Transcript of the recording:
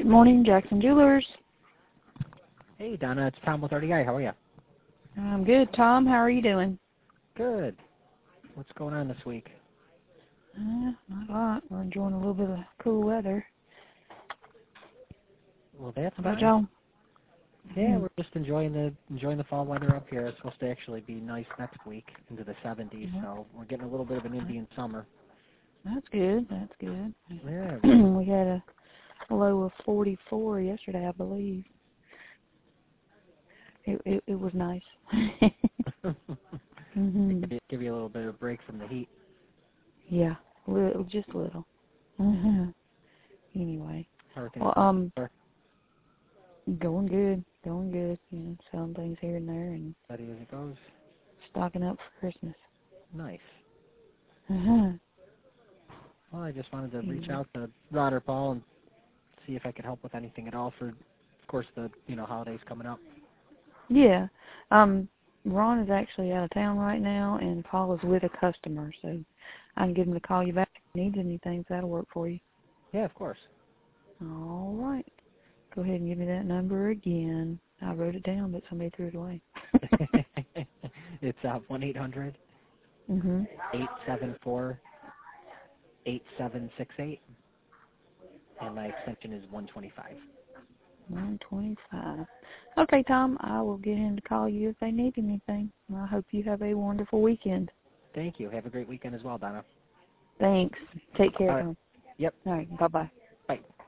morning, Jackson Jewelers. Hey, Donna, it's Tom with RDI. How are you? I'm good, Tom. How are you doing? Good. What's going on this week? Not a lot. We're enjoying a little bit of cool weather. Well, that's How about nice. y'all? Yeah, we're just enjoying the fall weather up here. It's supposed to actually be nice next week into the 70s, so we're getting a little bit of an Indian summer. That's good. That's good. Yeah. We had a low of 44 yesterday, I believe. It was nice. Give you a little bit of a break from the heat. Yeah, just a little. Anyway, Everything's going good. You know, selling things here and there and steady as it goes. stocking up for Christmas. Nice. Well, I just wanted to reach out to Rod or Paul and see if I could help with anything at all for, of course, the holidays coming up. Yeah. Ron is actually out of town right now, and Paul is with a customer, so I can get him to call you back if he needs anything, if that'll work for you. Yeah, of course. All right. Go ahead and give me that number again. I wrote it down, but somebody threw it away. It's 1-800 874-8768, and my extension is 125. 125. Okay, Tom, I will get him to call you if they need anything. I hope you have a wonderful weekend. Thank you. Have a great weekend as well, Donna. Thanks. Take care, Tom. Yep. All right, bye-bye. Bye.